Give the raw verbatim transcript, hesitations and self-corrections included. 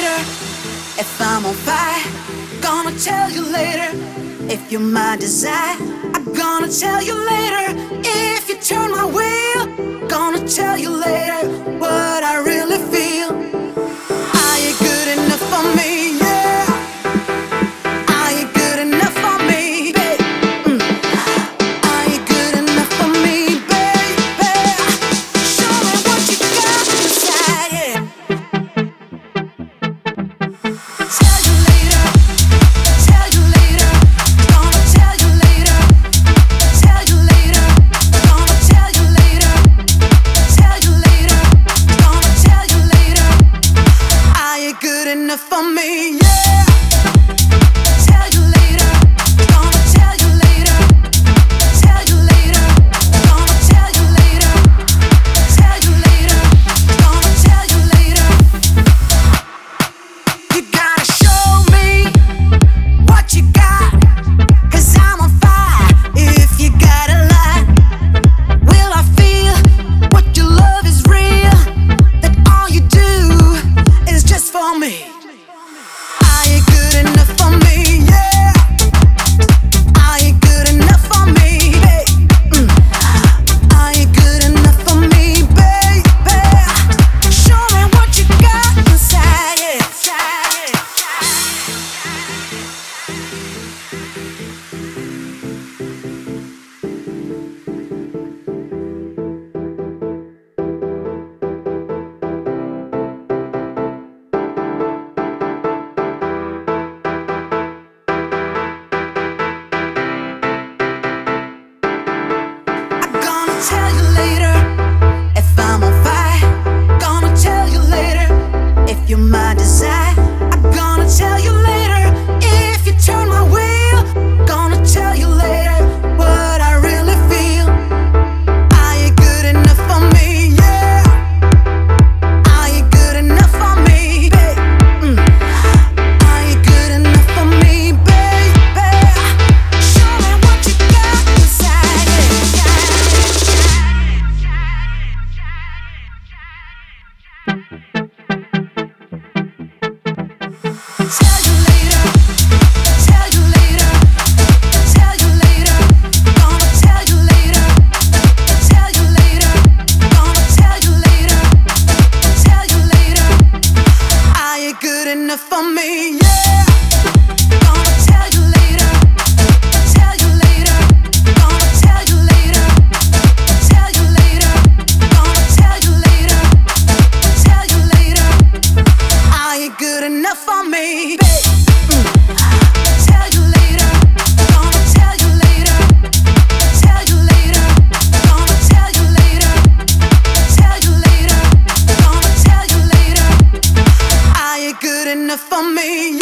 later if I'm on fire. Gonna tell you later if you're my desire. I'm gonna tell you later if you turn my wheel. Gonna tell you later what I really feel. Are you good enough for me? Yeah. Are you good enough for me, babe? Mm. Are you good enough for me, baby? Show me what you got inside, yeah. Tell you later, tell you later, gonna tell you later, tell you later, gonna tell you later, tell you later, gonna tell you later. Are you good enough for me? Yeah. Tell you later, gonna tell you later, tell you later, gonna tell you later, tell you later, gonna tell you later. You gotta show me what you got, 'cause I'm on fire. If you got a lot, will I feel what your love is real? That all you do is just for me. Are you good enough for me? Yeah. Are you good enough for me, babe? Mm. Are you good enough for me, baby? Show me what you got inside, yeah. I'm gonna tell you later if I'm on fire. Gonna tell you later if you're my desire. I'm gonna tell you later if you turn my wheel. Gonna tell you later what I really feel. Are you good enough for me? Yeah. Are you good enough for me, babe? Mm. Are you good enough for me, baby? Show me what you got inside, yeah. Tell you later, tell you later, tell you later, gonna tell you later, tell you later, gonna tell you later, tell you later. Are you good enough for me? Yeah. Gonna tell you later, tell you later, gonna tell you later, tell you later, gonna tell you later, tell you later. Are you good enough for me, babe? Mm. Tell you later, gonna tell you later, tell you later, gonna tell you later, tell you later, gonna tell you later. Are you good enough for me?